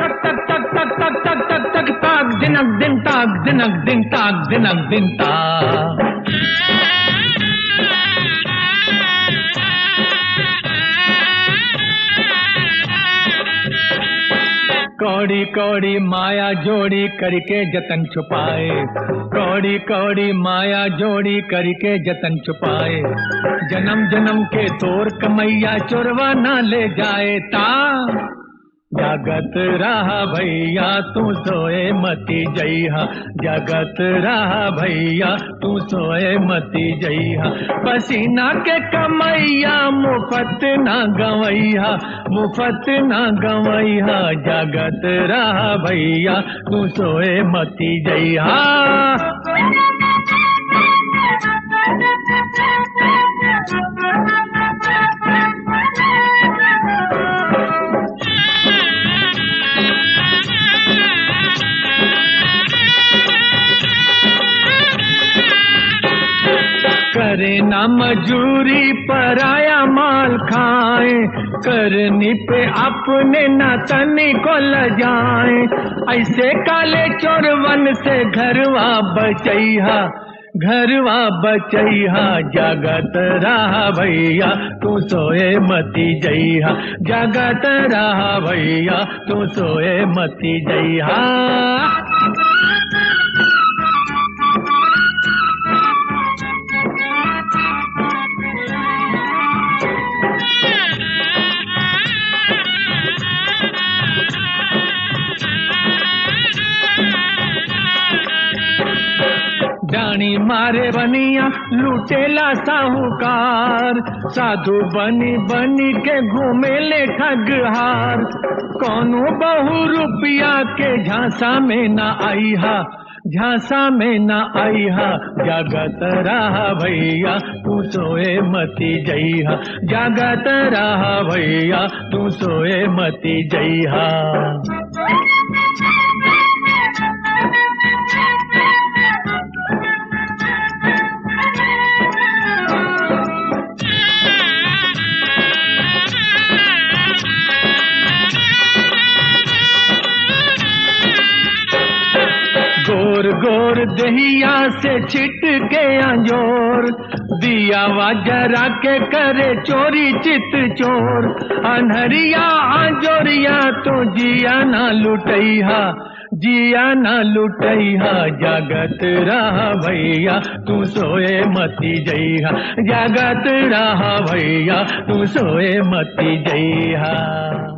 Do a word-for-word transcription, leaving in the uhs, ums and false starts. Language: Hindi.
Tak tak tak tak tak tak tak tak tak dinak din tak dinak din tak dinak din tak. कौड़ी कौड़ी माया जोड़ी करके जतन छुपाए, कौड़ी कौड़ी माया जोड़ी करके जतन छुपाए, जन्म जन्म के तोर कमैया चोरवा ना ले जाए ता। जगत रहा भैया तू सोए मती जइहा, जगत रहा भैया तू सोए मती जइहा, पसीना के कमैया मुफत ना गवैया, मुफत ना गवैया, जगत रहा भैया तू सोए मती जइहा। करे ना मजूरी पराया माल खाए, करनी पे अपने ना तनी को लजाए, ऐसे काले चोरवन से घरवा बचैहा, घरवा बचैहा, जगत रहा भैया तू सोए मती जइहा, जगत रहा भैया तू सोए मती जइहा। डाणी मारे बनिया लुटेला साहूकार, साधु बनी बनी के घूमे ले ठगहार, कौनो बहु रुपया के झांसा में न आईहा, झांसा में न आईहा, जगत रहा भैया तू सोए मती जइहा, जगत रहा भैया तू सोए मती जइहा। गोर गोर दहिया से छिट के अंजोर, दिया जरा के करे चोरी चित चोर, अनहरिया अंजोरिया तो जिया ना लुटैहा, जिया ना लुटैहा, जगत रहा भैया तू सोए मती जइहा, जगत रहा भैया तू सोए मती जइहा।